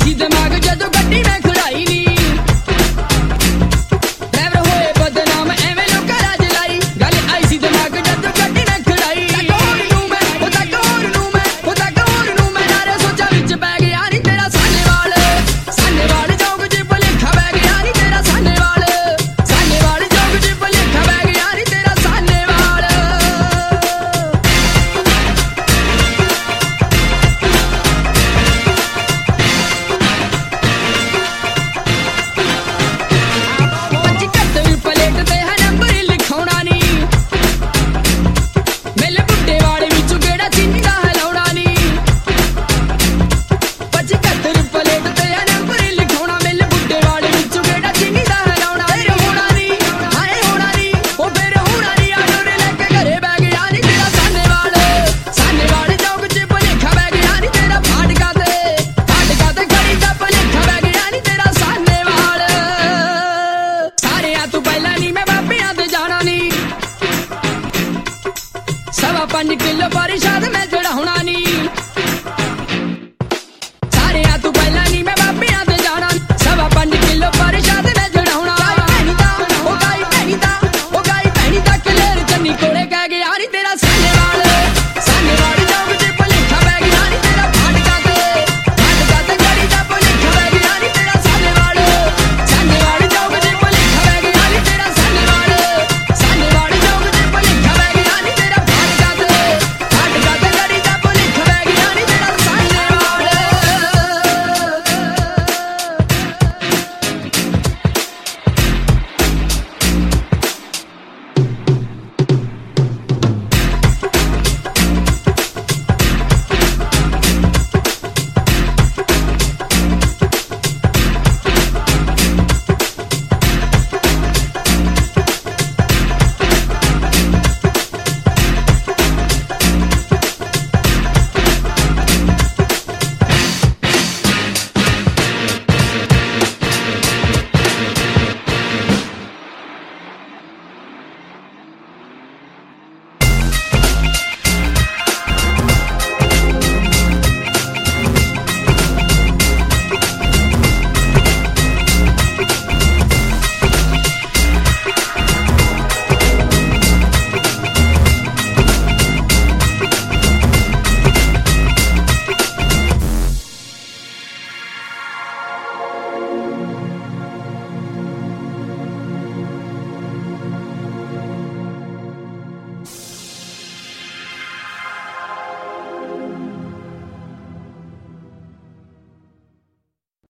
ਸੀ ਦਿਮਾਗ ਜਦੋਂ ਗੱਡੀ ਮੈਂ ਖੜਾਈ ਨੀ ਡਰਾਈਵਰ ਹੋਏ ਬਦਨਾਮ ਐਵੇਂ ਲੋਕਾਂ ਰਾਜ ਲਾਈ ਗੱਲ ਆਈ ਸੀ ਦਿਮਾਗ ਜਦੋਂ ਗੱਡੀ ਮੈਂ ਖੜਾਈ ਤੱਕ ਹੋਰ ਨੂੰ ਮੈਂ ਨਾਰੇ ਸੋਚਾਂ ਵਿੱਚ ਪੈ ਗਿਆ ਨੀ ਤੇਰਾ ਸਾਨੇਵਾਲ ਚੌਕ 'ਚ ਭੁਲੇਖਾ ਪੈ ਗਿਆ ਨੀ ਤੇਰਾ ਸਾਨੇਵਾਲ ਚੌਕ 'ਚ ਭੁਲੇਖਾ ਪੈ ਗਿਆ ਨੀ ਤੇਰਾ ਸਾਨੇਵਾਲ ਪੰਜ ਕੱਤਰ ਪਲੇਟ ਤੇ ਹੈ ਨੰਬਰ ਲਿਖਾਉਣਾ ਨੀ ਮੇਲੇ ਬੁੱਢੇ ਵਾਲੇ ਵਿੱਚੋਂ ਕਿਹੜਾ ਚੀਨੀ ਦਾ ਹਲਾਉਣਾ ਨੀ ਪੰਜ ਕੱਤਰ ਪਲੇਟ ਤੇ ਹੈ ਨੰਬਰ ਲਿਖਾਉਣਾ ਮੇਲੇ ਬੁੱਢੇ ਵਾਲੇ ਵਿੱਚੋਂ ਕਿਹੜਾ ਚੀਨੀ ਦਾ ਹਲਾਉਣਾ ਫਿਰ ਹੋਣਾ ਨੀ ਹਾਏ ਹੋਣਾ ਨੀ ਉਹ ਫਿਰ ਹੋਣਾ ਨੀ ਆਡੋਰੇ ਲੈ ਕੇ ਘਰੇ ਬੈ ਗਿਆ ਨੀ ਤੇਰਾ ਸਾਨੇਵਾਲ ਚੌਕ 'ਚ ਭੁਲੇਖਾ ਪੈ ਗਿਆ ਨੀ ਤੇਰਾ ਫਾਟਕਾਂ ਤੇ ਖੜੀ ਦਾ ਭੁਲੇਖਾ ਪੈ ਗਿਆ ਨੀ ਤੇਰਾ ਸਾਨੇਵਾਲ ਸਾਰਿਆਂ ਤੋਂ ਪਹਿਲਾਂ ਨੀ ਮੈਂ ਬਾਬਿਆਂ ਤੇ ਜਾਣਾ ਨੀ 5.5 ਕਿਲੋ ਪਰਸ਼ਾਦ ਮੈਂ ਚੜਾਉਣਾ ਨੀ ਸਾਰਿਆਂ ਤੋਂ